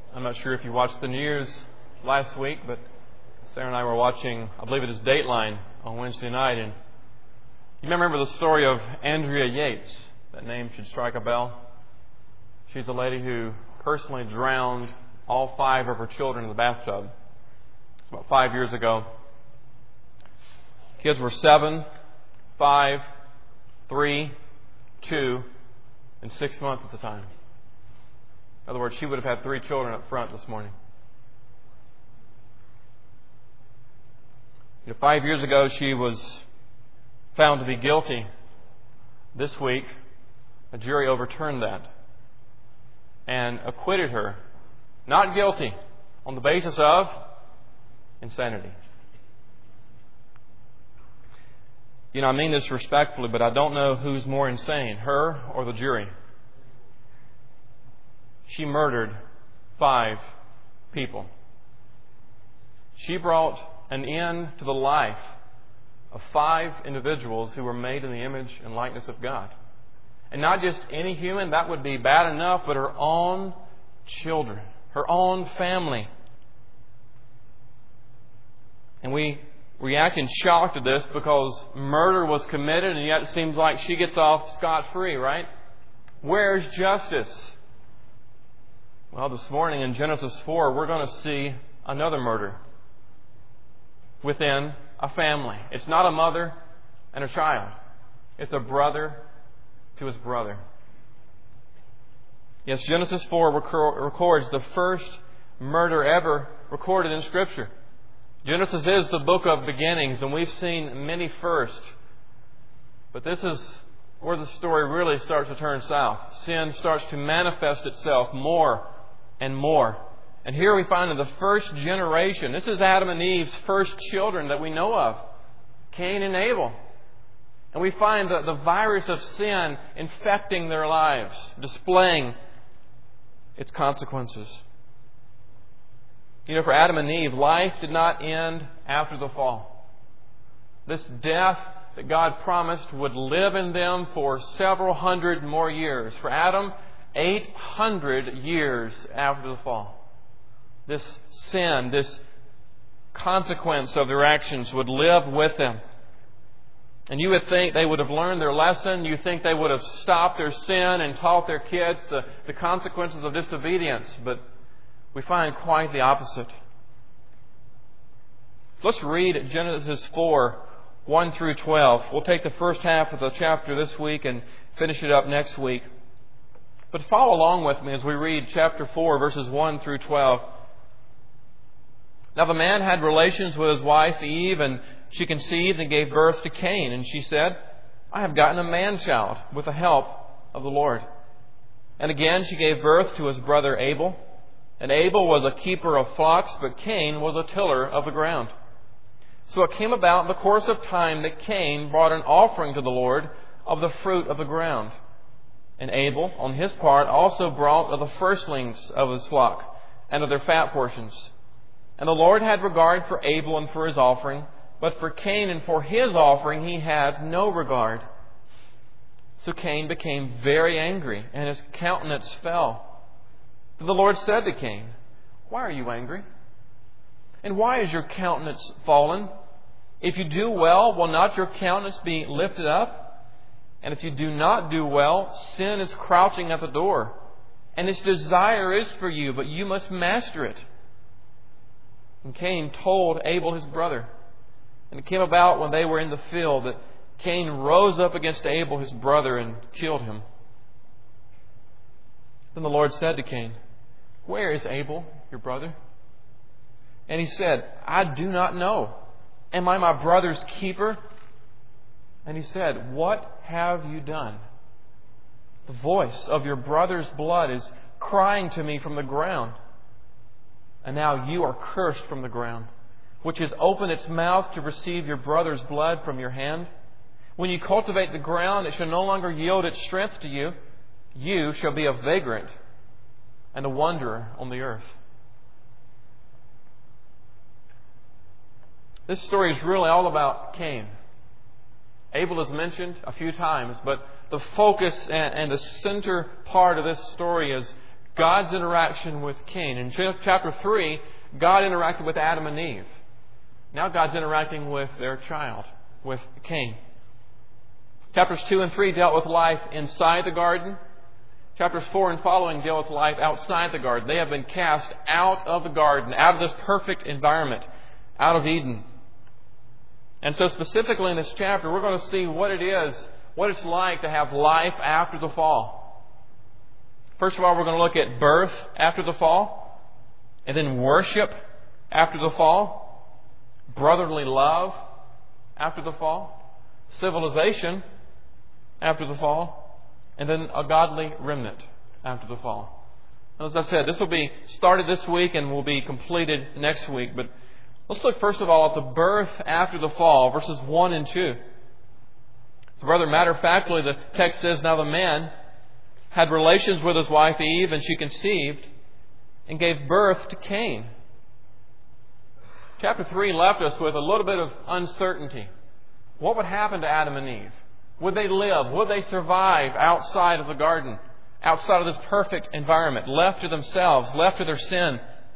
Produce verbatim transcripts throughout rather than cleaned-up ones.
I'm not sure if you watched the news last week, but Sarah and I were watching, I believe it is Dateline on Wednesday night, and you may remember the story of Andrea Yates. That name should strike a bell. She's a lady who personally drowned all five of her children in the bathtub. It's about five years ago. Kids were seven, five, three, two, and six months at the time. In other words, she would have had three children up front this morning. You know, five years ago, she was found to be guilty. This week, a jury overturned that and acquitted her. Not guilty on the basis of insanity. You know, I mean this respectfully, but I don't know who's more insane, her or the jury. She murdered five people. She brought an end to the life of five individuals who were made in the image and likeness of God. And not just any human, that would be bad enough, but her own children, her own family. And we react in shock to this because murder was committed, and yet it seems like she gets off scot-free, right? Where's justice? Well, this morning in Genesis four, we're going to see another murder within a family. It's not a mother and a child. It's a brother to his brother. Yes, Genesis four records the first murder ever recorded in Scripture. Genesis is the book of beginnings, and we've seen many firsts. But this is where the story really starts to turn south. Sin starts to manifest itself more and more. And here we find in the first generation, this is Adam and Eve's first children that we know of, Cain and Abel. And we find the, the virus of sin infecting their lives, displaying its consequences. You know, for Adam and Eve, life did not end after the fall. This death that God promised would live in them for several hundred more years. For Adam, eight hundred years after the fall. This sin, this consequence of their actions would live with them. And you would think they would have learned their lesson. You think they would have stopped their sin and taught their kids the, the consequences of disobedience. But we find quite the opposite. Let's read Genesis four, one through twelve. We'll take the first half of the chapter this week and finish it up next week. But follow along with me as we read chapter four, verses one through twelve. Now the man had relations with his wife Eve, and she conceived and gave birth to Cain. And she said, I have gotten a man-child with the help of the Lord. And again she gave birth to his brother Abel. And Abel was a keeper of flocks, but Cain was a tiller of the ground. So it came about in the course of time that Cain brought an offering to the Lord of the fruit of the ground. And Abel, on his part, also brought of the firstlings of his flock and of their fat portions. And the Lord had regard for Abel and for his offering, but for Cain and for his offering he had no regard. So Cain became very angry, and his countenance fell. But the Lord said to Cain, Why are you angry? And why is your countenance fallen? If you do well, will not your countenance be lifted up? And if you do not do well, sin is crouching at the door, and its desire is for you, but you must master it. And Cain told Abel his brother. And it came about when they were in the field that Cain rose up against Abel his brother and killed him. Then the Lord said to Cain, Where is Abel, your brother? And he said, I do not know. Am I my brother's keeper? And he said, What have you done? The voice of your brother's blood is crying to me from the ground. And now you are cursed from the ground, which has opened its mouth to receive your brother's blood from your hand. When you cultivate the ground, it shall no longer yield its strength to you. You shall be a vagrant and a wanderer on the earth. This story is really all about Cain. Abel is mentioned a few times, but the focus and, and the center part of this story is God's interaction with Cain. In chapter three, God interacted with Adam and Eve. Now God's interacting with their child, with Cain. Chapters two and three dealt with life inside the garden. Chapters four and following deal with life outside the garden. They have been cast out of the garden, out of this perfect environment, out of Eden. And so specifically in this chapter, we're going to see what it is, what it's like to have life after the fall. First of all, we're going to look at birth after the fall, and then worship after the fall, brotherly love after the fall, civilization after the fall, and then a godly remnant after the fall. As I said, this will be started this week and will be completed next week. But let's look first of all at the birth after the fall, verses one and two. So rather matter-of-factly, the text says, "Now the man had relations with his wife Eve, and she conceived and gave birth to Cain." Chapter three left us with a little bit of uncertainty. What would happen to Adam and Eve? Would they live? Would they survive outside of the garden? Outside of this perfect environment? Left to themselves? Left to their sin?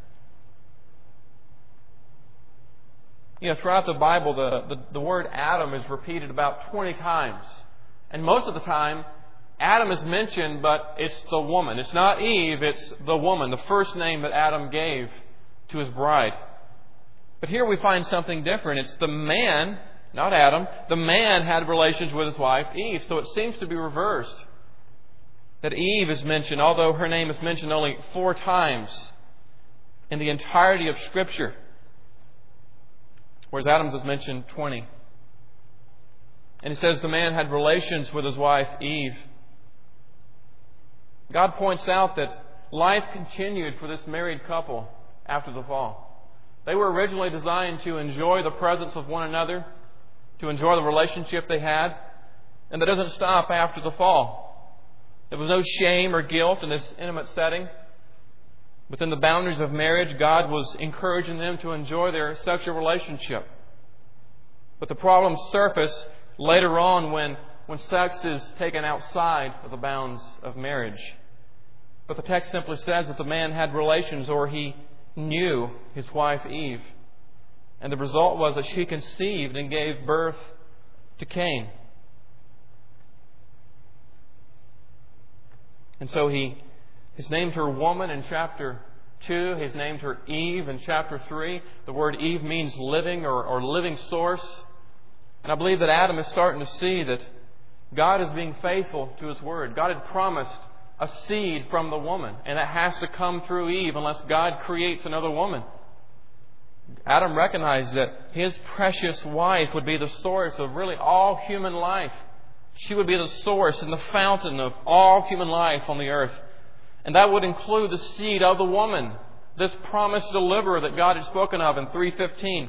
You know, throughout the Bible, the, the, the word Adam is repeated about twenty times. And most of the time, Adam is mentioned, but it's the woman. It's not Eve, it's the woman, the first name that Adam gave to his bride. But here we find something different. It's the man, not Adam. The man had relations with his wife Eve. So it seems to be reversed. That Eve is mentioned, although her name is mentioned only four times in the entirety of Scripture. Whereas Adam's is mentioned twenty. And it says the man had relations with his wife Eve. God points out that life continued for this married couple after the fall. They were originally designed to enjoy the presence of one another, to enjoy the relationship they had, and that doesn't stop after the fall. There was no shame or guilt in this intimate setting. Within the boundaries of marriage, God was encouraging them to enjoy their sexual relationship. But the problems surface later on when, when sex is taken outside of the bounds of marriage. But the text simply says that the man had relations, or he knew his wife Eve. And the result was that she conceived and gave birth to Cain. And so he He's named her woman in chapter two. He's named her Eve in chapter three. The word Eve means living or, or living source. And I believe that Adam is starting to see that God is being faithful to His word. God had promised a seed from the woman, and that has to come through Eve unless God creates another woman. Adam recognized that his precious wife would be the source of really all human life. She would be the source and the fountain of all human life on the earth. And that would include the seed of the woman, this promised deliverer that God had spoken of in three fifteen.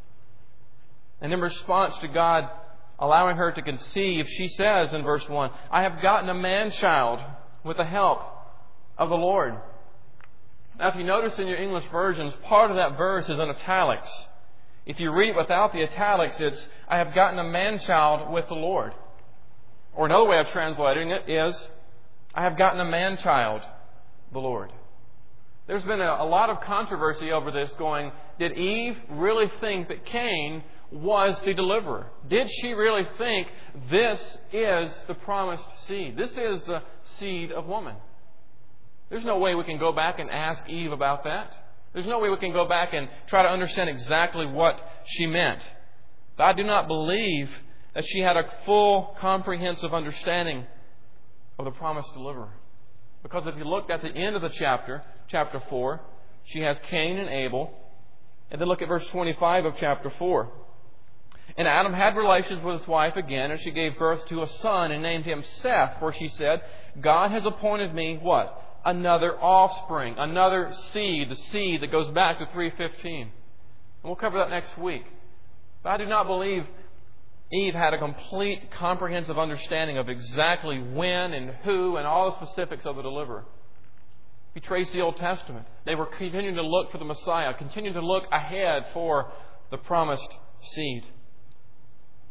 And in response to God allowing her to conceive, she says in verse one, "I have gotten a man-child with the help of the Lord." Now, if you notice in your English versions, part of that verse is in italics. If you read it without the italics, it's, "I have gotten a man-child with the Lord." Or another way of translating it is, "I have gotten a man-child, the Lord." There's been a, a lot of controversy over this going, did Eve really think that Cain was the deliverer? Did she really think this is the promised seed? This is the seed of woman. There's no way we can go back and ask Eve about that. There's no way we can go back and try to understand exactly what she meant. But I do not believe that she had a full, comprehensive understanding of the promised deliverer. Because if you look at the end of the chapter, chapter four, she has Cain and Abel. And then look at verse twenty-five of chapter four. "And Adam had relations with his wife again, and she gave birth to a son and named him Seth, for she said, God has appointed me," what? "Another offspring," another seed, the seed that goes back to three fifteen. And we'll cover that next week. But I do not believe Eve had a complete, comprehensive understanding of exactly when and who and all the specifics of the deliverer. If you trace the Old Testament, they were continuing to look for the Messiah, continuing to look ahead for the promised seed.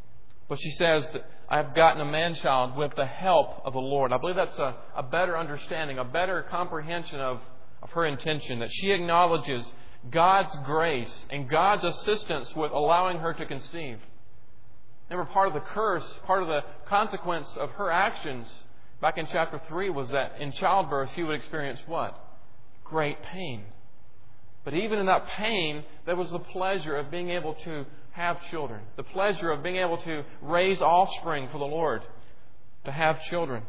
But she says that I have gotten a man-child with the help of the Lord. I believe that's a, a better understanding, a better comprehension of, of her intention, that she acknowledges God's grace and God's assistance with allowing her to conceive. Remember, part of the curse, part of the consequence of her actions back in chapter three was that in childbirth she would experience what? Great pain. But even in that pain, there was the pleasure of being able to have children. The pleasure of being able to raise offspring for the Lord. To have children.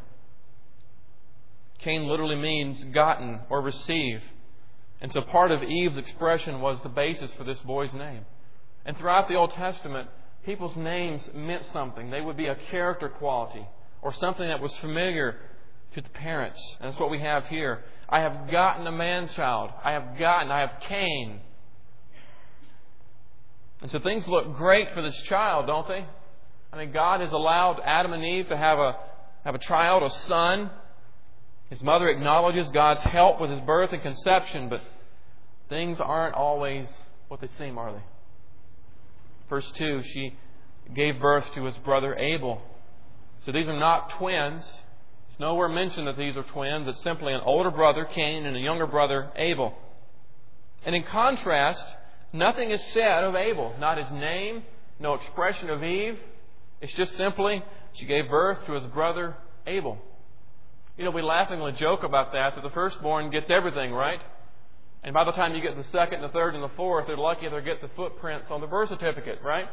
Cain literally means gotten or receive. And so part of Eve's expression was the basis for this boy's name. And throughout the Old Testament, people's names meant something. They would be a character quality or something that was familiar to the parents. And that's what we have here. I have gotten a man-child. I have gotten, I have Cain. And so things look great for this child, don't they? I mean, God has allowed Adam and Eve to have a have a child, a son. His mother acknowledges God's help with his birth and conception, but things aren't always what they seem, are they? Verse two, she gave birth to his brother Abel. So these are not twins. It's nowhere mentioned that these are twins. It's simply an older brother, Cain, and a younger brother, Abel. And in contrast, nothing is said of Abel. Not his name, no expression of Eve. It's just simply, she gave birth to his brother, Abel. You know, we laughingly joke about that, that the firstborn gets everything, right? And by the time you get the second, the third, and the fourth, they're lucky if they get the footprints on the birth certificate, right?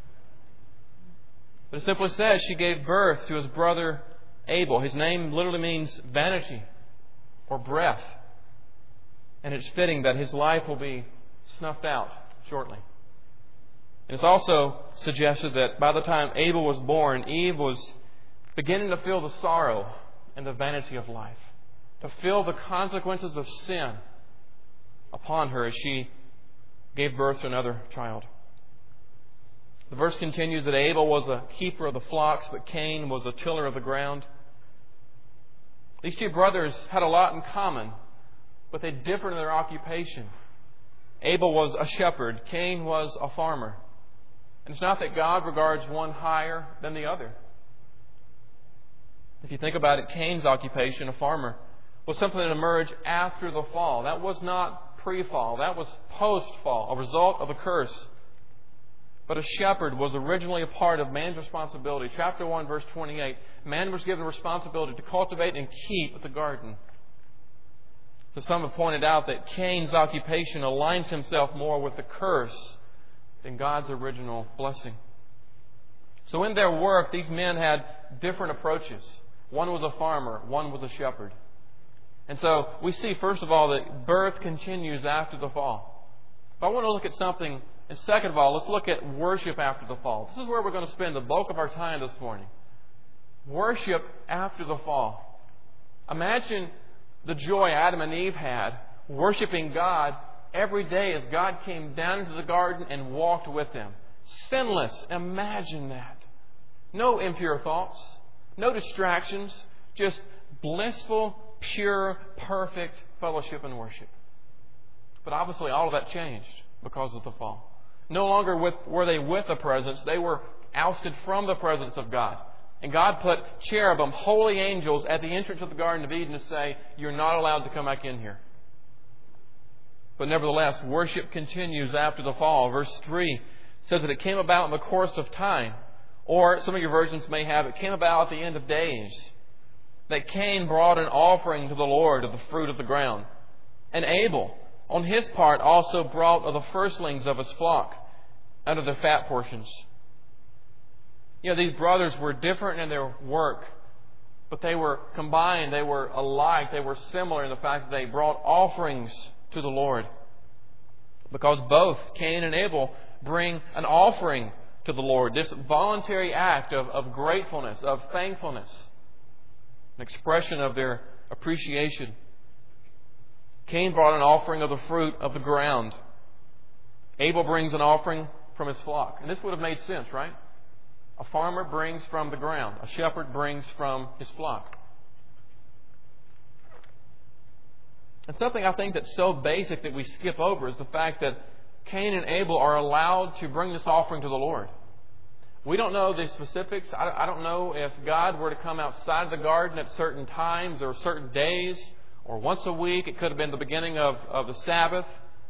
But it simply says she gave birth to his brother Abel. His name literally means vanity or breath. And it's fitting that his life will be snuffed out shortly. And it's also suggested that by the time Abel was born, Eve was beginning to feel the sorrow and the vanity of life, to feel the consequences of sin upon her as she gave birth to another child. The verse continues that Abel was a keeper of the flocks, but Cain was a tiller of the ground. These two brothers had a lot in common, but they differed in their occupation. Abel was a shepherd. Cain was a farmer. And it's not that God regards one higher than the other. If you think about it, Cain's occupation, a farmer, was something that emerged after the fall. That was not pre-fall. That was post-fall, a result of a curse. But a shepherd was originally a part of man's responsibility. Chapter one, verse twenty-eight. Man was given responsibility to cultivate and keep the garden. So some have pointed out that Cain's occupation aligns himself more with the curse than God's original blessing. So in their work, these men had different approaches. One was a farmer, one was a shepherd. And so we see, first of all, that birth continues after the fall. But I want to look at something, and second of all, let's look at worship after the fall. This is where we're going to spend the bulk of our time this morning. Worship after the fall. Imagine the joy Adam and Eve had worshiping God every day as God came down into the garden and walked with them. Sinless. Imagine that. No impure thoughts. No distractions. Just blissful, pure, perfect fellowship and worship. But obviously all of that changed because of the fall. No longer with, were they with the presence. They were ousted from the presence of God. And God put cherubim, holy angels, at the entrance of the Garden of Eden to say, you're not allowed to come back in here. But nevertheless, worship continues after the fall. Verse three says that it came about in the course of time. Or some of your versions may have, it came about at the end of days. That Cain brought an offering to the Lord of the fruit of the ground. And Abel, on his part, also brought of the firstlings of his flock, out of the fat portions. You know, these brothers were different in their work, but they were combined, they were alike, they were similar in the fact that they brought offerings to the Lord. Because both Cain and Abel bring an offering to the Lord, this voluntary act of, of gratefulness, of thankfulness, an expression of their appreciation. Cain brought an offering of the fruit of the ground. Abel brings an offering from his flock. And this would have made sense, right? A farmer brings from the ground. A shepherd brings from his flock. And something I think that's so basic that we skip over is the fact that Cain and Abel are allowed to bring this offering to the Lord. We don't know the specifics. I don't know if God were to come outside of the garden at certain times or certain days or once a week. It could have been the beginning of, of the Sabbath.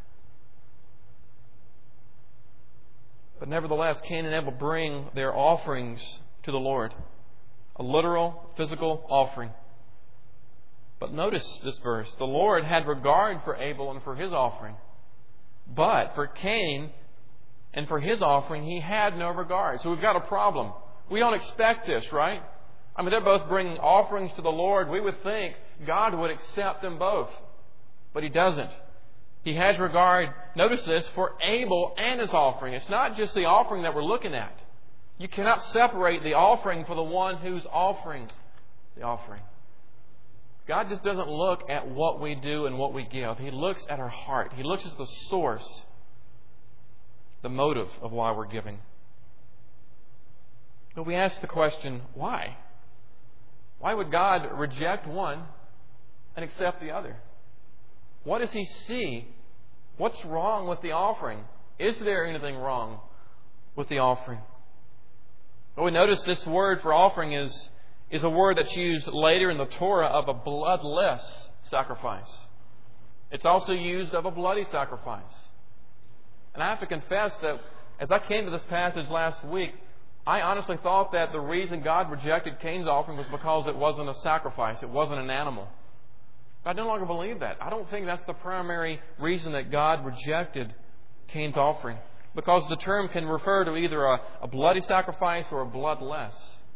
But nevertheless, Cain and Abel bring their offerings to the Lord. A literal, physical offering. But notice this verse. The Lord had regard for Abel and for his offering. But for Cain and for his offering, He had no regard. So we've got a problem. We don't expect this, right? I mean, they're both bringing offerings to the Lord. We would think God would accept them both. But He doesn't. He has regard, notice this, for Abel and his offering. It's not just the offering that we're looking at. You cannot separate the offering for the one who's offering the offering. God just doesn't look at what we do and what we give. He looks at our heart. He looks at the source, the motive of why we're giving. But we ask the question, why? Why would God reject one and accept the other? What does He see? What's wrong with the offering? Is there anything wrong with the offering? Well, we notice this word for offering is, is a word that's used later in the Torah of a bloodless sacrifice. It's also used of a bloody sacrifice. And I have to confess that as I came to this passage last week, I honestly thought that the reason God rejected Cain's offering was because it wasn't a sacrifice. It wasn't an animal. But I no longer believe that. I don't think that's the primary reason that God rejected Cain's offering. Because the term can refer to either a, a bloody sacrifice or a bloodless.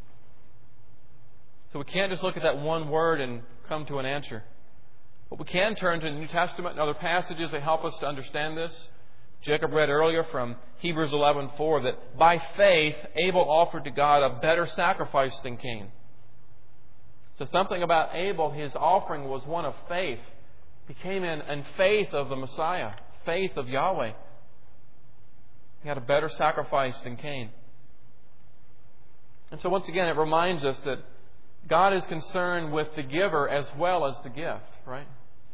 So we can't just look at that one word and come to an answer. But we can turn to the New Testament and other passages that help us to understand this. Jacob read earlier from Hebrews eleven four that by faith Abel offered to God a better sacrifice than Cain. So something about Abel, his offering was one of faith. He came in in faith of the Messiah, faith of Yahweh. He had a better sacrifice than Cain. And so once again, it reminds us that God is concerned with the giver as well as the gift, right?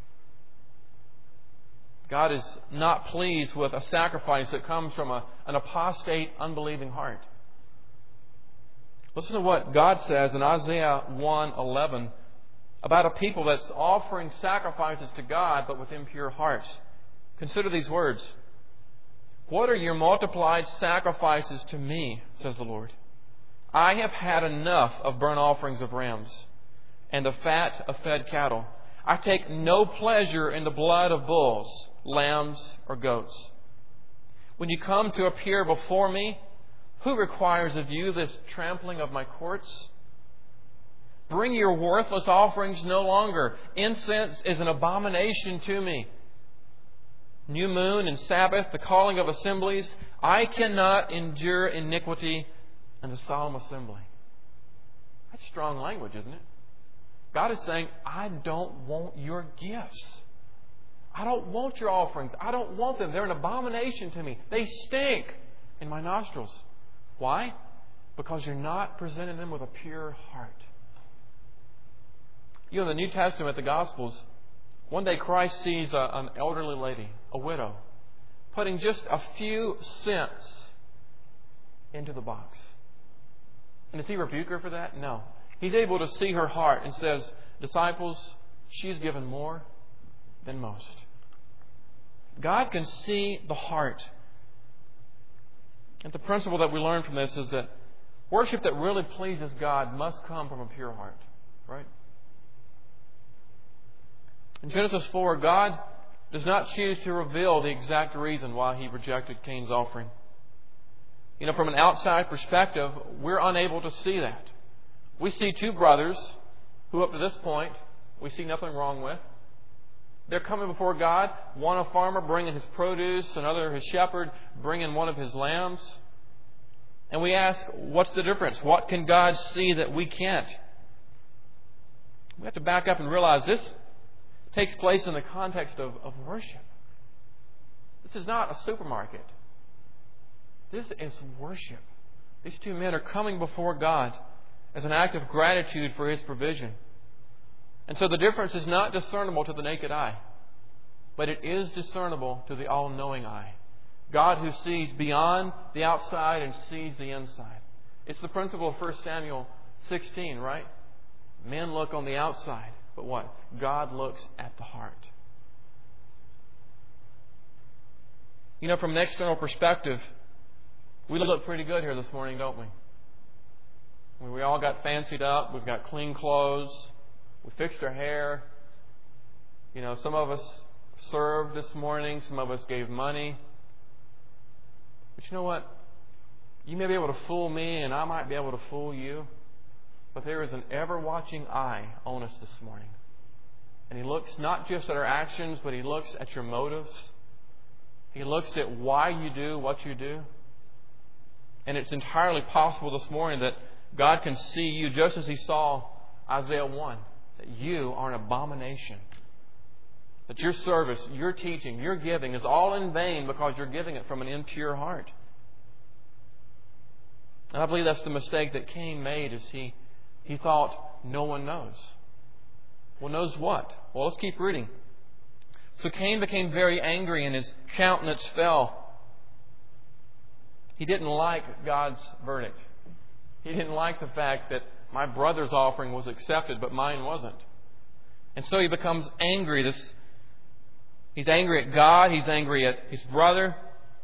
God is not pleased with a sacrifice that comes from a, an apostate, unbelieving heart. Listen to what God says in Isaiah one eleven about a people that's offering sacrifices to God but with impure hearts. Consider these words. What are your multiplied sacrifices to me, says the Lord? I have had enough of burnt offerings of rams and the fat of fed cattle. I take no pleasure in the blood of bulls, lambs, or goats. When you come to appear before me, who requires of you this trampling of my courts? Bring your worthless offerings no longer. Incense is an abomination to me. New moon and Sabbath, the calling of assemblies. I cannot endure iniquity and the solemn assembly. That's strong language, isn't it? God is saying, I don't want your gifts. I don't want your offerings. I don't want them. They're an abomination to me. They stink in my nostrils. Why? Because you're not presenting them with a pure heart. You know, in the New Testament, the Gospels, one day Christ sees a, an elderly lady, a widow, putting just a few cents into the box. And does He rebuke her for that? No. He's able to see her heart and says, disciples, she's given more than most. God can see the heart. And the principle that we learn from this is that worship that really pleases God must come from a pure heart. Right? In Genesis four, God does not choose to reveal the exact reason why He rejected Cain's offering. You know, from an outside perspective, we're unable to see that. We see two brothers who up to this point we see nothing wrong with. They're coming before God, one a farmer bringing his produce, another his shepherd bringing one of his lambs. And we ask, what's the difference? What can God see that we can't? We have to back up and realize this takes place in the context of, of worship. This is not a supermarket. This is worship. These two men are coming before God as an act of gratitude for His provision. And so the difference is not discernible to the naked eye, but it is discernible to the all-knowing eye. God who sees beyond the outside and sees the inside. It's the principle of First Samuel sixteen, right? Men look on the outside, but what? God looks at the heart. You know, from an external perspective, we look pretty good here this morning, don't we? I mean, we all got fancied up. We've got clean clothes. We fixed our hair. You know, some of us served this morning. Some of us gave money. But you know what? You may be able to fool me, and I might be able to fool you. But there is an ever-watching eye on us this morning. And He looks not just at our actions, but He looks at your motives. He looks at why you do what you do. And it's entirely possible this morning that God can see you just as He saw Isaiah one, that you are an abomination. That your service, your teaching, your giving is all in vain because you're giving it from an impure heart. And I believe that's the mistake that Cain made, is he, he thought, no one knows. Well, knows what? Well, let's keep reading. So Cain became very angry and his countenance fell. He didn't like God's verdict. He didn't like the fact that my brother's offering was accepted, but mine wasn't. And so he becomes angry. This, he's angry at God. He's angry at his brother.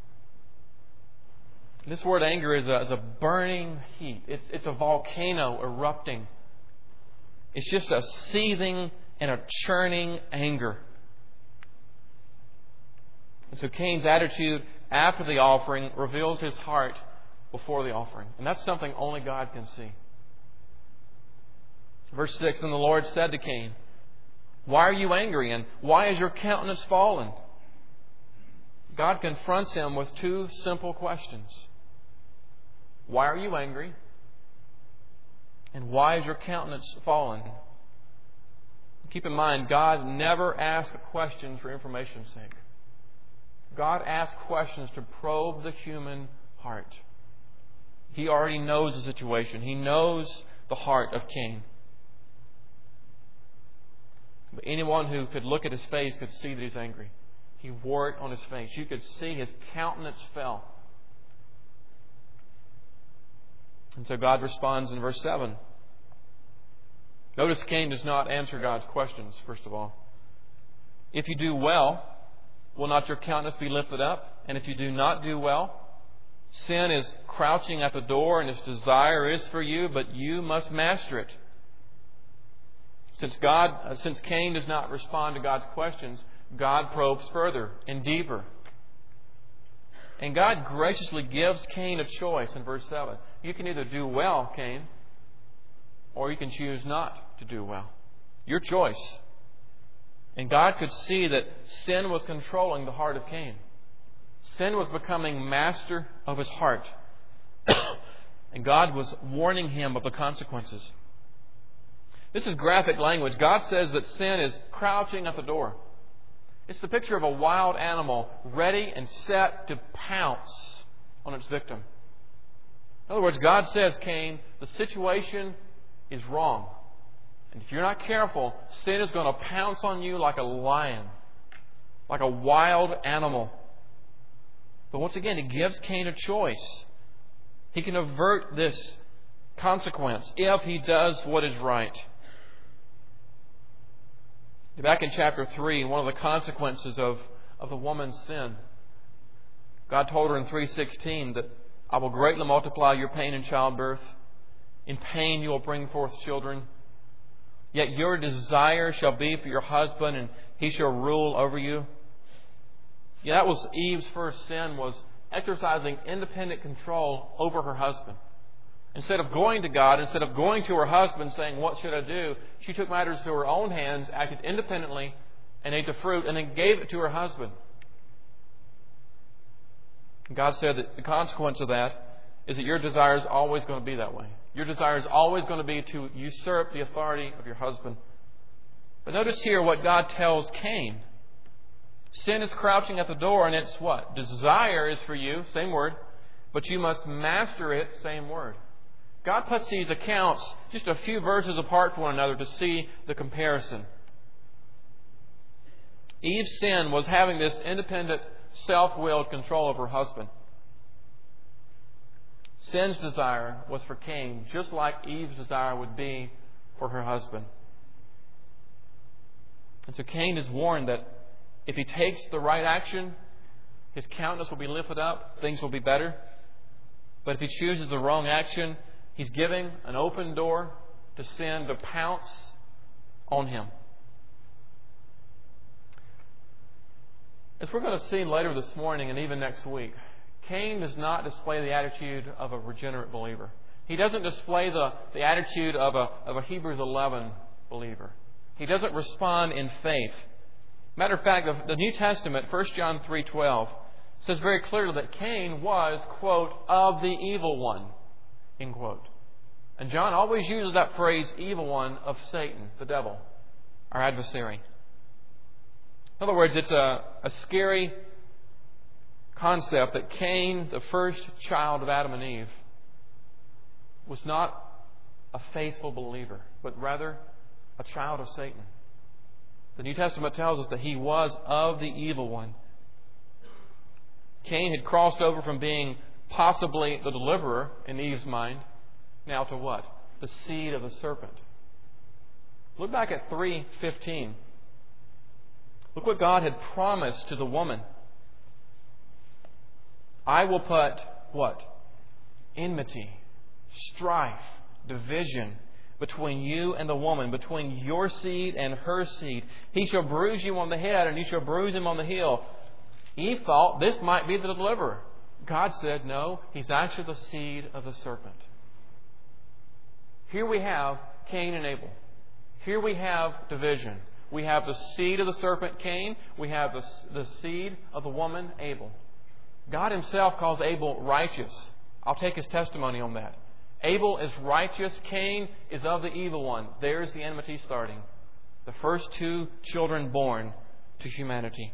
This word anger is a, is a burning heat. It's, it's a volcano erupting. It's just a seething and a churning anger. And so Cain's attitude after the offering reveals his heart before the offering. And that's something only God can see. Verse six, and the Lord said to Cain, why are you angry, and why is your countenance fallen? God confronts him with two simple questions. Why are you angry? And why is your countenance fallen? Keep in mind, God never asks questions for information's sake. God asks questions to probe the human heart. He already knows the situation. He knows the heart of Cain. But anyone who could look at his face could see that he's angry. He wore it on his face. You could see his countenance fell. And so God responds in verse seven. Notice Cain does not answer God's questions, first of all. If you do well, will not your countenance be lifted up? And if you do not do well, sin is crouching at the door, and its desire is for you, but you must master it. Since God, uh, since Cain does not respond to God's questions, God probes further and deeper. And God graciously gives Cain a choice in verse seven. You can either do well, Cain, or you can choose not to do well. Your choice. And God could see that sin was controlling the heart of Cain. Sin was becoming master of his heart. And God was warning him of the consequences. This is graphic language. God says that sin is crouching at the door. It's the picture of a wild animal ready and set to pounce on its victim. In other words, God says, Cain, the situation is wrong. And if you're not careful, sin is going to pounce on you like a lion, like a wild animal. But once again, He gives Cain a choice. He can avert this consequence if he does what is right. Back in chapter three, one of the consequences of, of the woman's sin, God told her in three sixteen that I will greatly multiply your pain in childbirth. In pain you will bring forth children. Yet your desire shall be for your husband, and he shall rule over you. Yeah, that was Eve's first sin, was exercising independent control over her husband. Instead of going to God, instead of going to her husband saying, what should I do? She took matters into her own hands, acted independently, and ate the fruit, and then gave it to her husband. And God said that the consequence of that is that your desire is always going to be that way. Your desire is always going to be to usurp the authority of your husband. But notice here what God tells Cain. Sin is crouching at the door, and it's what? Desire is for you, same word, but you must master it, same word. God puts these accounts just a few verses apart from one another to see the comparison. Eve's sin was having this independent, self-willed control of her husband. Sin's desire was for Cain, just like Eve's desire would be for her husband. And so Cain is warned that if he takes the right action, his countenance will be lifted up, things will be better. But if he chooses the wrong action, he's giving an open door to sin to pounce on him. As we're going to see later this morning and even next week, Cain does not display the attitude of a regenerate believer. He doesn't display the, the attitude of a, of a Hebrews eleven believer. He doesn't respond in faith. Matter of fact, the, the New Testament, First John three twelve, says very clearly that Cain was, quote, of the evil one, end quote. And John always uses that phrase, evil one, of Satan, the devil, our adversary. In other words, it's a, a scary concept that Cain, the first child of Adam and Eve, was not a faithful believer, but rather a child of Satan. The New Testament tells us that he was of the evil one. Cain had crossed over from being possibly the deliverer in Eve's mind, now to what? The seed of the serpent. Look back at three fifteen. Look what God had promised to the woman. I will put what? Enmity, strife, division between you and the woman, between your seed and her seed. He shall bruise you on the head, and you shall bruise him on the heel. Eve thought this might be the deliverer. God said, no, he's actually the seed of the serpent. Here we have Cain and Abel. Here we have division. We have the seed of the serpent, Cain. We have the, the seed of the woman, Abel. God himself calls Abel righteous. I'll take his testimony on that. Abel is righteous. Cain is of the evil one. There's the enmity starting. The first two children born to humanity.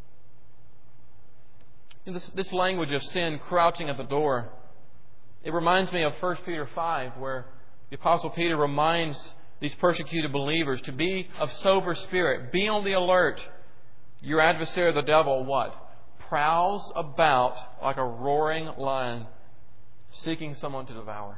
This, this language of sin crouching at the door, it reminds me of First Peter five, where the Apostle Peter reminds these persecuted believers to be of sober spirit. Be on the alert. Your adversary, the devil, what? Prowls about like a roaring lion, seeking someone to devour.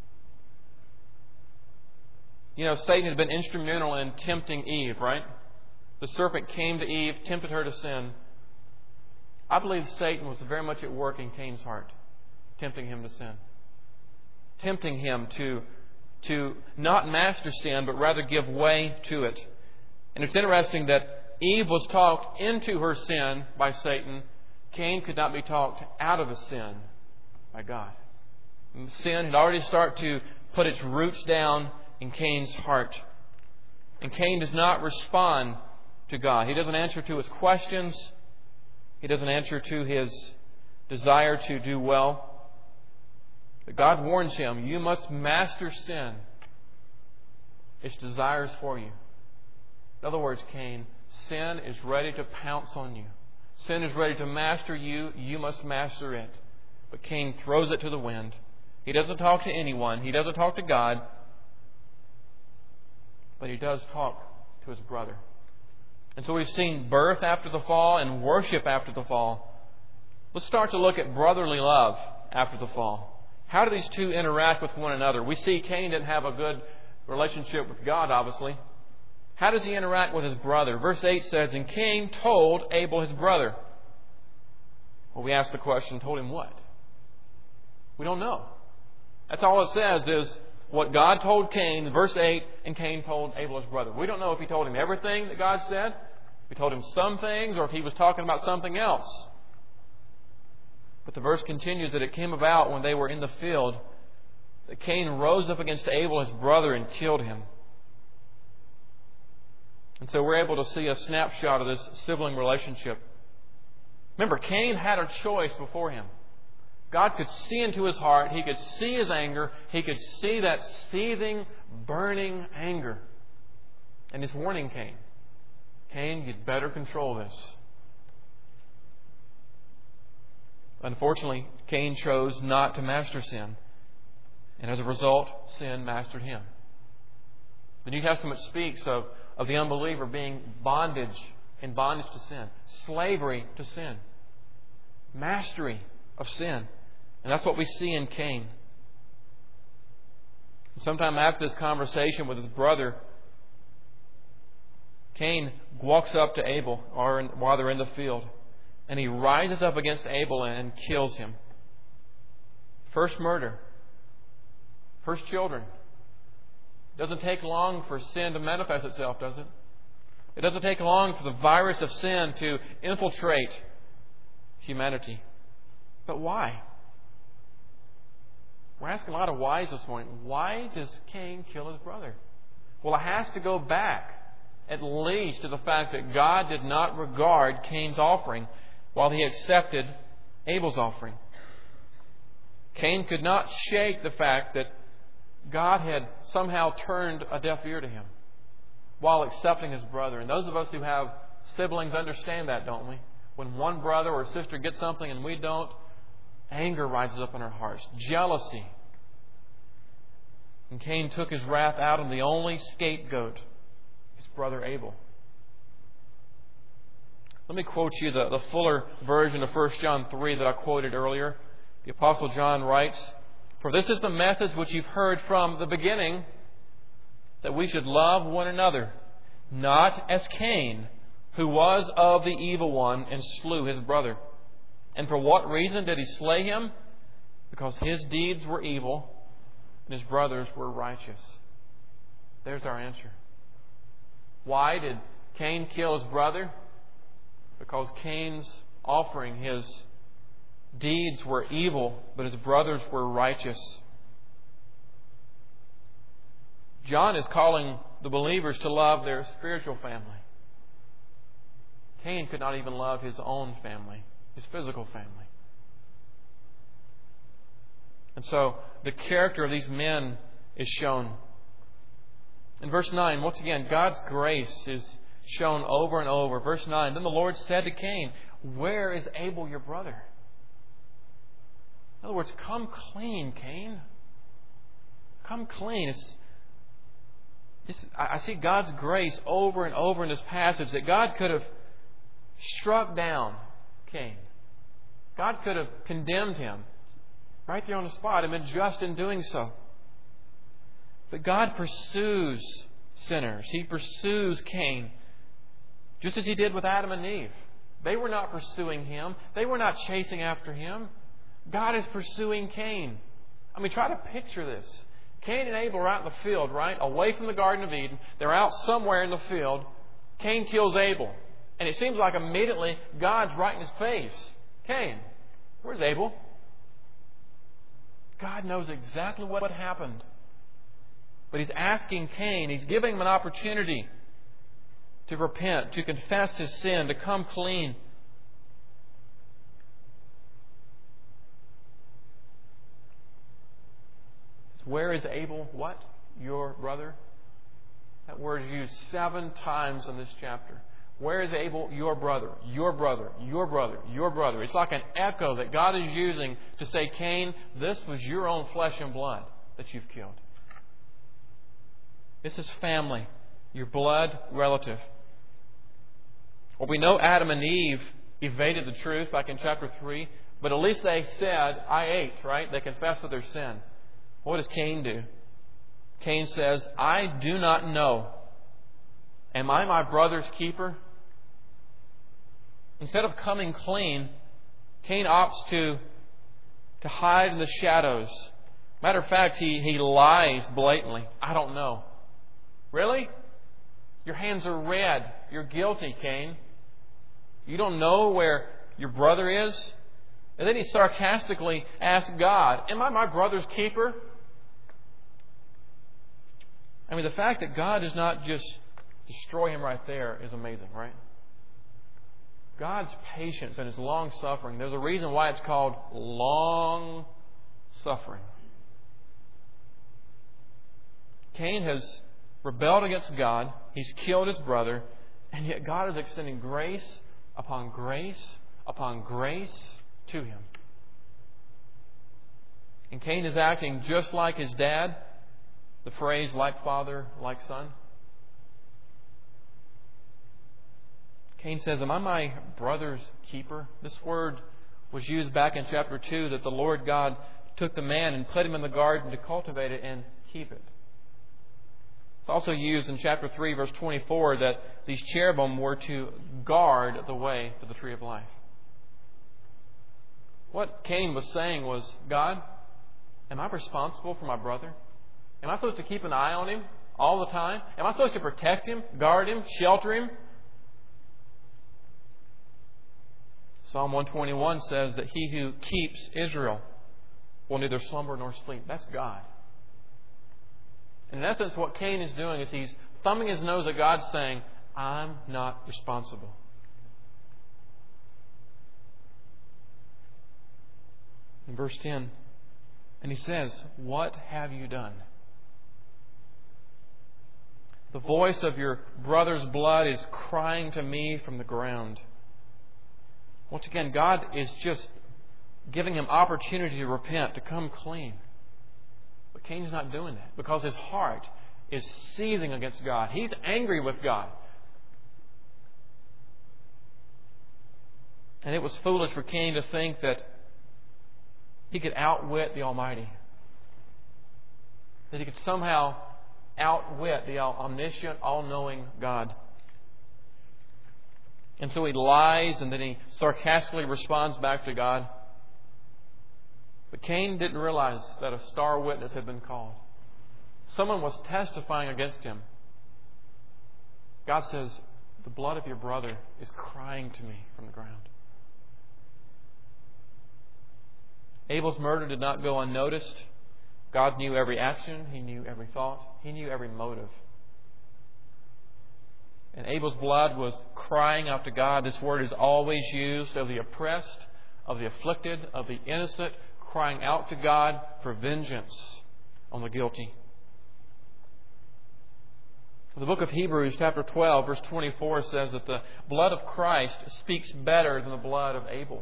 You know, Satan had been instrumental in tempting Eve, right? The serpent came to Eve, tempted her to sin. I believe Satan was very much at work in Cain's heart, tempting him to sin. Tempting him to, to not master sin, but rather give way to it. And it's interesting that Eve was talked into her sin by Satan. Cain could not be talked out of his sin by God. Sin had already started to put its roots down in Cain's heart. And Cain does not respond to God. He doesn't answer to his questions. He doesn't answer to his desire to do well. But God warns him, you must master sin. Its desires for you. In other words, Cain, sin is ready to pounce on you. Sin is ready to master you. You must master it. But Cain throws it to the wind. He doesn't talk to anyone. He doesn't talk to God. But he does talk to his brother. And so we've seen birth after the fall and worship after the fall. Let's start to look at brotherly love after the fall. How do these two interact with one another? We see Cain didn't have a good relationship with God, obviously. How does he interact with his brother? Verse eight says, and Cain told Abel his brother. Well, we ask the question, told him what? We don't know. That's all it says is what God told Cain, verse eight, and Cain told Abel his brother. We don't know if he told him everything that God said, if he told him some things, or if he was talking about something else. But the verse continues that it came about when they were in the field that Cain rose up against Abel his brother and killed him. And so we're able to see a snapshot of this sibling relationship. Remember, Cain had a choice before him. God could see into his heart. He could see his anger. He could see that seething, burning anger. And he's warning Cain. Cain, you'd better control this. Unfortunately, Cain chose not to master sin. And as a result, sin mastered him. The New Testament speaks of, of the unbeliever being bondage, in bondage to sin. Slavery to sin. Mastery of sin. And that's what we see in Cain. Sometime after this conversation with his brother, Cain walks up to Abel or in, while they're in the field, and he rises up against Abel and kills him. First murder. First children. It doesn't take long for sin to manifest itself, does it? It doesn't take long for the virus of sin to infiltrate humanity. But why? We're asking a lot of whys this morning. Why does Cain kill his brother? Well, it has to go back at least to the fact that God did not regard Cain's offering while He accepted Abel's offering. Cain could not shake the fact that God had somehow turned a deaf ear to him while accepting his brother. And those of us who have siblings understand that, don't we? When one brother or sister gets something and we don't, anger rises up in our hearts. Jealousy. And Cain took his wrath out on the only scapegoat, his brother Abel. Let me quote you the, the fuller version of First John three that I quoted earlier. The Apostle John writes, "For this is the message which you've heard from the beginning, that we should love one another, not as Cain, who was of the evil one and slew his brother. And for what reason did he slay him? Because his deeds were evil and his brothers were righteous." There's our answer. Why did Cain kill his brother? Because Cain's offering, his deeds were evil, but his brothers were righteous. John is calling the believers to love their spiritual family. Cain could not even love his own family, his physical family. And so the character of these men is shown. In verse nine, once again, God's grace is shown over and over. Verse nine, "Then the Lord said to Cain, 'Where is Abel your brother?'" In other words, come clean, Cain. Come clean. It's, it's, I see God's grace over and over in this passage that God could have struck down Cain. God could have condemned him right there on the spot and been just in doing so. But God pursues sinners. He pursues Cain, just as He did with Adam and Eve. They were not pursuing him. They were not chasing after him. God is pursuing Cain. I mean, try to picture this. Cain and Abel are out in the field, right? Away from the Garden of Eden. They're out somewhere in the field. Cain kills Abel. And it seems like immediately God's right in his face. "Cain, where's Abel?" God knows exactly what happened. But He's asking Cain, He's giving him an opportunity to repent, to confess his sin, to come clean. Where is Abel? What? Your brother? That word is used seven times in this chapter. Where is Abel? Your brother. Your brother. Your brother. Your brother. It's like an echo that God is using to say, Cain, this was your own flesh and blood that you've killed. This is family. Your blood relative. Well, we know Adam and Eve evaded the truth back in chapter three, but at least they said, "I ate," right? They confessed of their sin. What does Cain do? Cain says, "I do not know. Am I my brother's keeper?" Instead of coming clean, Cain opts to, to hide in the shadows. Matter of fact, he, he lies blatantly. "I don't know." Really? Your hands are red. You're guilty, Cain. You don't know where your brother is? And then he sarcastically asks God, "Am I my brother's keeper?" I mean, the fact that God does not just destroy him right there is amazing, right? God's patience and His long suffering, there's a reason why it's called long suffering. Cain has rebelled against God. He's killed his brother. And yet God is extending grace upon grace upon grace to him. And Cain is acting just like his dad. The phrase, "like father, like son." Cain says, "Am I my brother's keeper?" This word was used back in chapter two, that the Lord God took the man and put him in the garden to cultivate it and keep it. It's also used in chapter three, verse twenty-four, that these cherubim were to guard the way to the tree of life. What Cain was saying was, God, am I responsible for my brother? Am I supposed to keep an eye on him all the time? Am I supposed to protect him, guard him, shelter him? Psalm one twenty-one says that he who keeps Israel will neither slumber nor sleep. That's God. And in essence, what Cain is doing is he's thumbing his nose at God saying, I'm not responsible. In verse ten, and he says, what have you done? The voice of your brother's blood is crying to me from the ground. Once again, God is just giving him opportunity to repent, to come clean. But Cain's not doing that because his heart is seething against God. He's angry with God. And it was foolish for Cain to think that he could outwit the Almighty. That he could somehow outwit the omniscient, all-knowing God. And so he lies and then he sarcastically responds back to God. But Cain didn't realize that a star witness had been called. Someone was testifying against him. God says, the blood of your brother is crying to me from the ground. Abel's murder did not go unnoticed. God knew every action. He knew every thought. He knew every motive. And Abel's blood was crying out to God. This word is always used of the oppressed, of the afflicted, of the innocent, crying out to God for vengeance on the guilty. The book of Hebrews, chapter twelve, verse twenty-four says that the blood of Christ speaks better than the blood of Abel.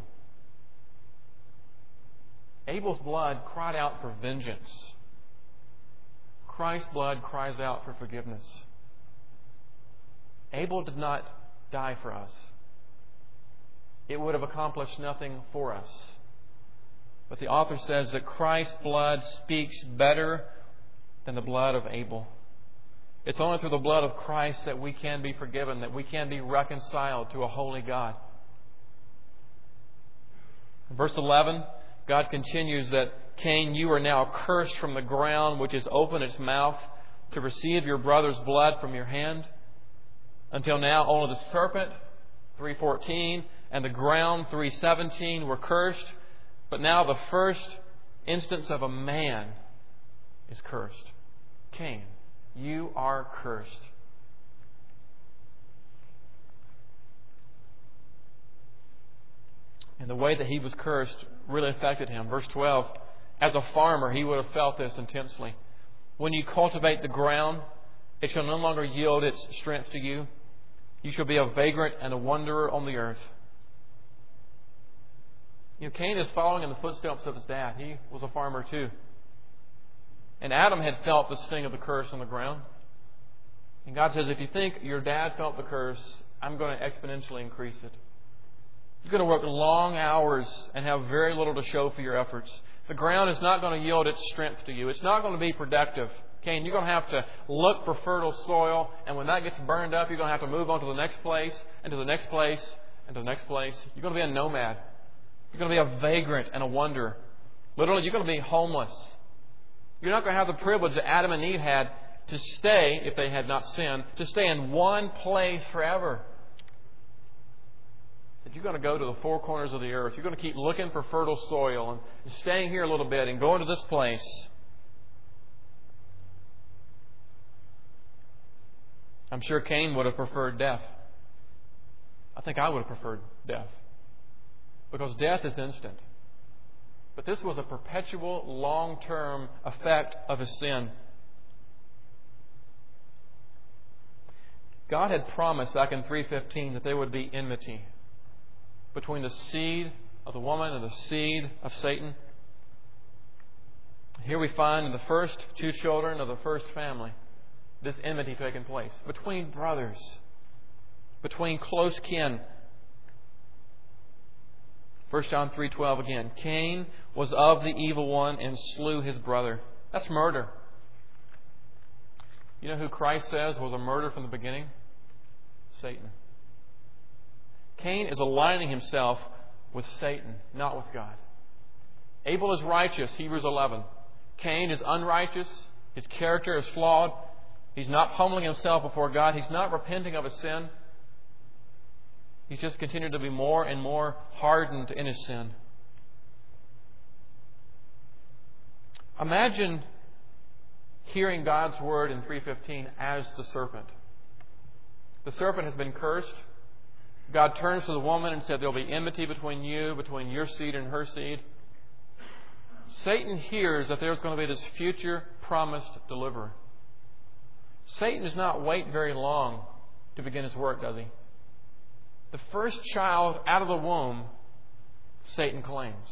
Abel's blood cried out for vengeance. Christ's blood cries out for forgiveness. Abel did not die for us. It would have accomplished nothing for us. But the author says that Christ's blood speaks better than the blood of Abel. It's only through the blood of Christ that we can be forgiven, that we can be reconciled to a holy God. In verse eleven, God continues that, Cain, you are now cursed from the ground, which has opened its mouth to receive your brother's blood from your hand. Until now, only the serpent, three fourteen, and the ground, three seventeen, were cursed. But now the first instance of a man is cursed. Cain, you are cursed. And the way that he was cursed really affected him. Verse twelve, as a farmer, he would have felt this intensely. When you cultivate the ground, it shall no longer yield its strength to you. You shall be a vagrant and a wanderer on the earth. You know, Cain is following in the footsteps of his dad. He was a farmer too. And Adam had felt the sting of the curse on the ground. And God says, if you think your dad felt the curse, I'm going to exponentially increase it. You're going to work long hours and have very little to show for your efforts. The ground is not going to yield its strength to you. It's not going to be productive. Cain, you're going to have to look for fertile soil, and when that gets burned up, you're going to have to move on to the next place, and to the next place, and to the next place. You're going to be a nomad. You're going to be a vagrant and a wanderer. Literally, you're going to be homeless. You're not going to have the privilege that Adam and Eve had to stay, if they had not sinned, to stay in one place forever. That you're going to go to the four corners of the earth. You're going to keep looking for fertile soil and staying here a little bit and going to this place. I'm sure Cain would have preferred death. I think I would have preferred death. Because death is instant. But this was a perpetual, long-term effect of his sin. God had promised back in three fifteen that there would be enmity between the seed of the woman and the seed of Satan. Here we find in the first two children of the first family this enmity taking place between brothers, between close kin. First John three twelve again. Cain was of the evil one and slew his brother. That's murder. You know who Christ says was a murderer from the beginning? Satan. Cain is aligning himself with Satan, not with God. Abel is righteous, Hebrews eleven. Cain is unrighteous. His character is flawed. He's not humbling himself before God. He's not repenting of his sin. He's just continued to be more and more hardened in his sin. Imagine hearing God's word in three fifteen as the serpent. The serpent has been cursed. God turns to the woman and said, there will be enmity between you, between your seed and her seed. Satan hears that there's going to be this future promised deliverer. Satan does not wait very long to begin his work, does he? The first child out of the womb, Satan claims.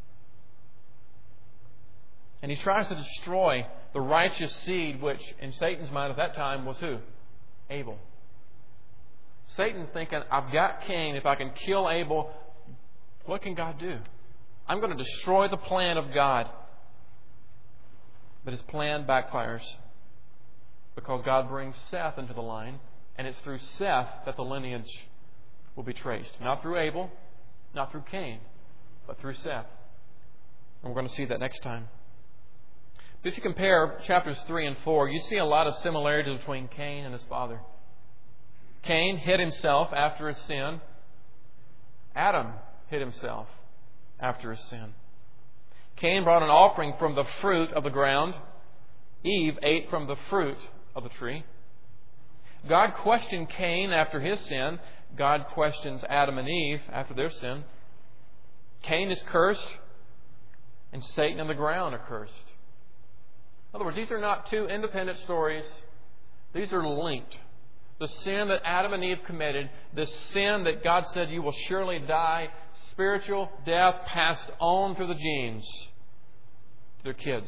And he tries to destroy the righteous seed, which in Satan's mind at that time was who? Abel. Satan thinking, I've got Cain. If I can kill Abel, what can God do? I'm going to destroy the plan of God. But his plan backfires because God brings Seth into the line, and it's through Seth that the lineage will be traced. Not through Abel, not through Cain, but through Seth. And we're going to see that next time. But if you compare chapters three and four, you see a lot of similarities between Cain and his father. Cain hid himself after his sin. Adam hid himself after his sin. Cain brought an offering from the fruit of the ground. Eve ate from the fruit of the tree. God questioned Cain after his sin. God questions Adam and Eve after their sin. Cain is cursed, and Satan and the ground are cursed. In other words, these are not two independent stories. These are linked. The sin that Adam and Eve committed, the sin that God said you will surely die, spiritual death passed on through the genes to their kids.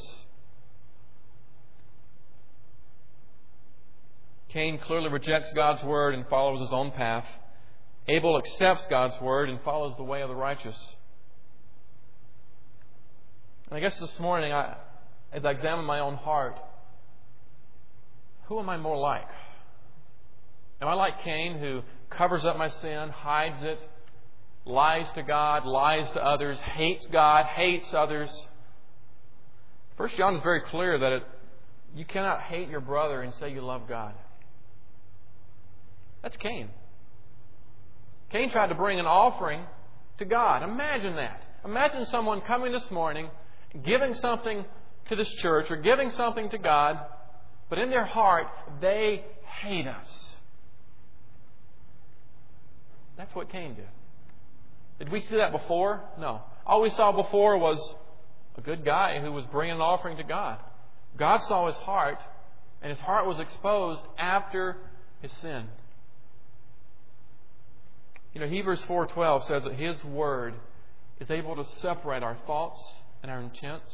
Cain clearly rejects God's word and follows his own path. Abel accepts God's word and follows the way of the righteous. And I guess this morning, I, as I examine my own heart, who am I more like? Am I like Cain, who covers up my sin, hides it, lies to God, lies to others, hates God, hates others? First John is very clear that it, you cannot hate your brother and say you love God. That's Cain. Cain tried to bring an offering to God. Imagine that. Imagine someone coming this morning, giving something to this church or giving something to God, but in their heart, they hate us. That's what Cain did. Did we see that before? No. All we saw before was a good guy who was bringing an offering to God. God saw his heart, and his heart was exposed after his sin. You know, Hebrews four twelve says that His Word is able to separate our thoughts and our intents.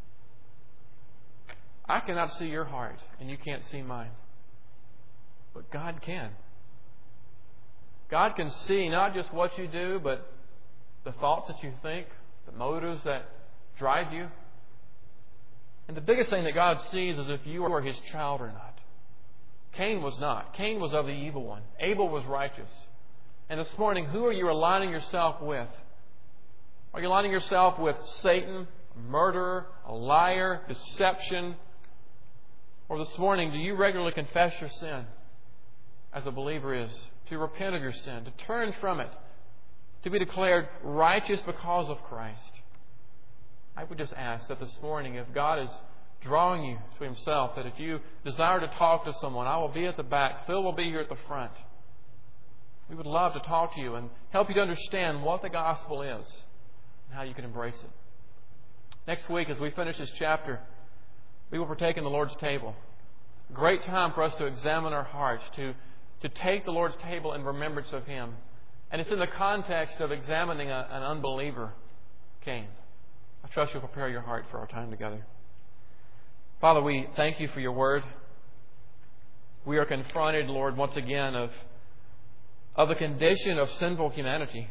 I cannot see your heart, and you can't see mine. But God can. God can see not just what you do, but the thoughts that you think, the motives that drive you. And the biggest thing that God sees is if you are His child or not. Cain was not. Cain was of the evil one. Abel was righteous. And this morning, who are you aligning yourself with? Are you aligning yourself with Satan, a murderer, a liar, deception? Or this morning, do you regularly confess your sin as a believer is? To repent of your sin, to turn from it, to be declared righteous because of Christ. I would just ask that this morning, if God is drawing you to Himself, that if you desire to talk to someone, I will be at the back. Phil will be here at the front. We would love to talk to you and help you to understand what the gospel is and how you can embrace it. Next week, as we finish this chapter, we will partake in the Lord's table. A great time for us to examine our hearts, to, to take the Lord's table in remembrance of Him. And it's in the context of examining a, an unbeliever, Cain. I trust you'll prepare your heart for our time together. Father, we thank You for Your Word. We are confronted, Lord, once again of of the condition of sinful humanity.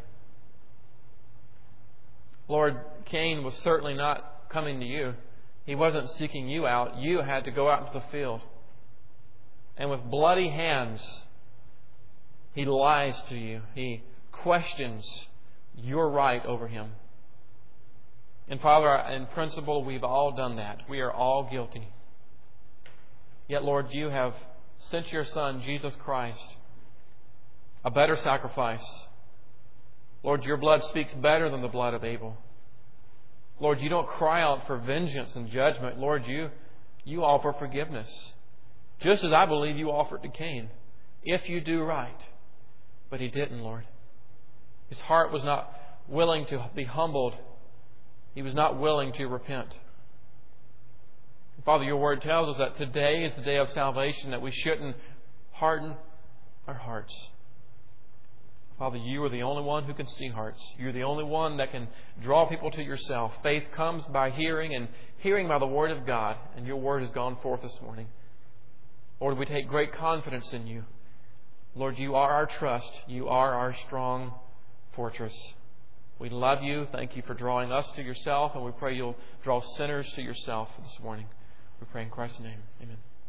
Lord, Cain was certainly not coming to You. He wasn't seeking You out. You had to go out into the field. And with bloody hands, he lies to you. He questions your right over him. And Father, in principle, we've all done that. We are all guilty. Yet, Lord, you have sent your Son, Jesus Christ, a better sacrifice. Lord, your blood speaks better than the blood of Abel. Lord, you don't cry out for vengeance and judgment. Lord, you, you offer forgiveness. Just as I believe you offered to Cain, if you do right. But he didn't, Lord. His heart was not willing to be humbled. He was not willing to repent. Father, your word tells us that today is the day of salvation, that we shouldn't harden our hearts. Father, you are the only one who can see hearts. You're the only one that can draw people to yourself. Faith comes by hearing, and hearing by the word of God. And your word has gone forth this morning. Lord, we take great confidence in you. Lord, you are our trust. You are our strong fortress. We love you. Thank you for drawing us to yourself, and we pray you'll draw sinners to yourself this morning. We pray in Christ's name. Amen.